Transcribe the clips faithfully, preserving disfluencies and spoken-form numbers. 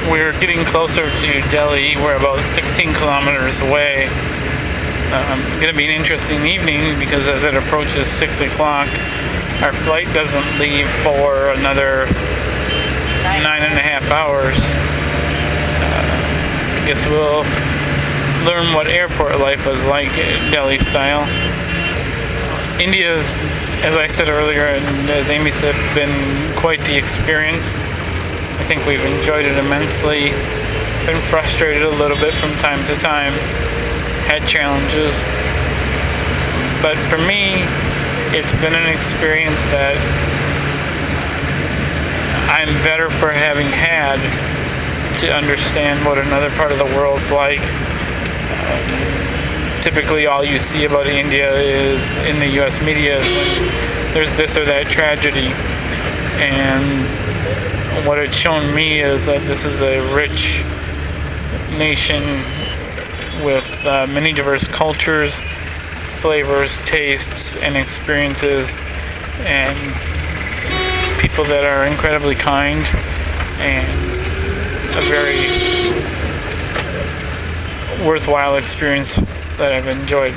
we're getting closer to Delhi. We're about sixteen kilometers away. Um, going to be an interesting evening because as it approaches six o'clock, our flight doesn't leave for another nine and a half hours. Uh, I guess we'll learn what airport life was like, Delhi style. India's, as I said earlier, and as Amy said, been quite the experience. I think we've enjoyed it immensely. Been frustrated a little bit from time to time. Had challenges. But for me, it's been an experience that I'm better for having had to understand what another part of the world's like. Uh, typically all you see about India is in the U S media when there's this or that tragedy. And what it's shown me is that this is a rich nation with uh, many diverse cultures, flavors, tastes, and experiences, and people that are incredibly kind, and a very worthwhile experience that I've enjoyed.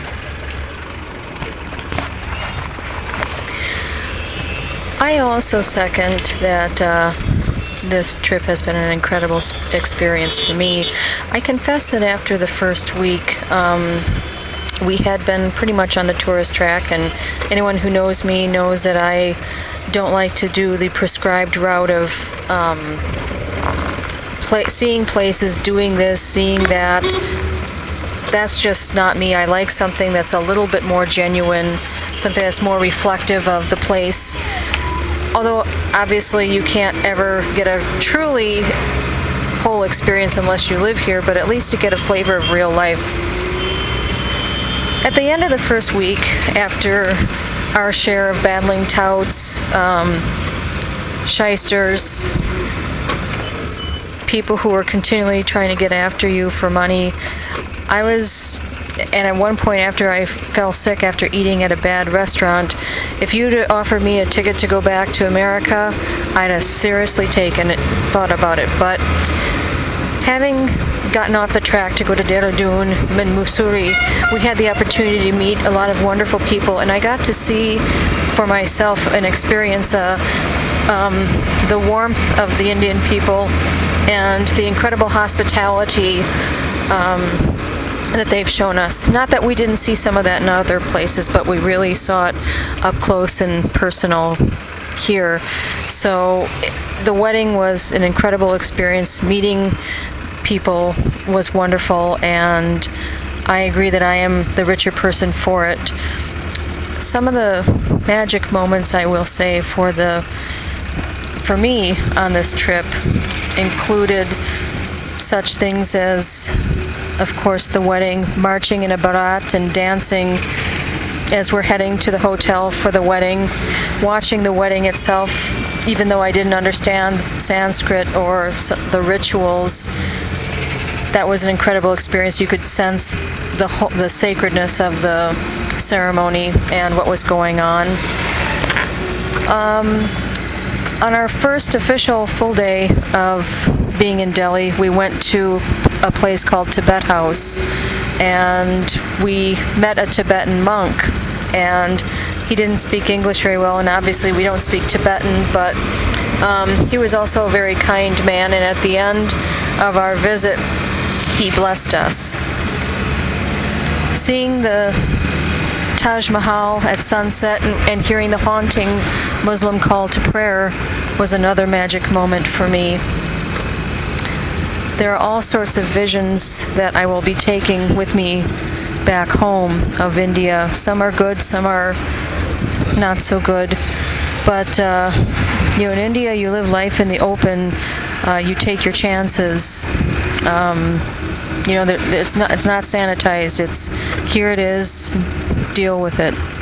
I also second that uh, this trip has been an incredible experience for me. I confess that after the first week, um, we had been pretty much on the tourist track, and anyone who knows me knows that I don't like to do the prescribed route of um, play, seeing places, doing this, seeing that. That's just not me. I like something that's a little bit more genuine, something that's more reflective of the place. Although, obviously, you can't ever get a truly whole experience unless you live here, but at least you get a flavor of real life. At the end of the first week, after our share of battling touts, um, shysters, people who were continually trying to get after you for money, I was, and at one point after I fell sick after eating at a bad restaurant, if you'd offered me a ticket to go back to America, I'd have seriously taken it, thought about it. But having gotten off the track to go to Dehradun and Mussoorie, we had the opportunity to meet a lot of wonderful people, and I got to see for myself and experience uh, um, the warmth of the Indian people and the incredible hospitality um, that they've shown us. Not that we didn't see some of that in other places, but we really saw it up close and personal here. So the wedding was an incredible experience. Meeting people was wonderful, and I agree that I am the richer person for it. Some of the magic moments, I will say, for the for me on this trip included such things as, of course, the wedding, marching in a barat and dancing as we're heading to the hotel for the wedding, watching the wedding itself, even though I didn't understand Sanskrit or the rituals. That was an incredible experience. You could sense the whole, the sacredness of the ceremony and what was going on. Um, on our first official full day of being in Delhi, we went to a place called Tibet House, and we met a Tibetan monk, and he didn't speak English very well, and obviously we don't speak Tibetan, but um, he was also a very kind man, and at the end of our visit, he blessed us. Seeing the Taj Mahal at sunset and, and hearing the haunting Muslim call to prayer was another magic moment for me. There are all sorts of visions that I will be taking with me back home of India. Some are good, some are not so good. But, uh, you know, in India, you live life in the open. Uh, you take your chances. Um, you know, it's not, it's not sanitized. It's, here it is, deal with it.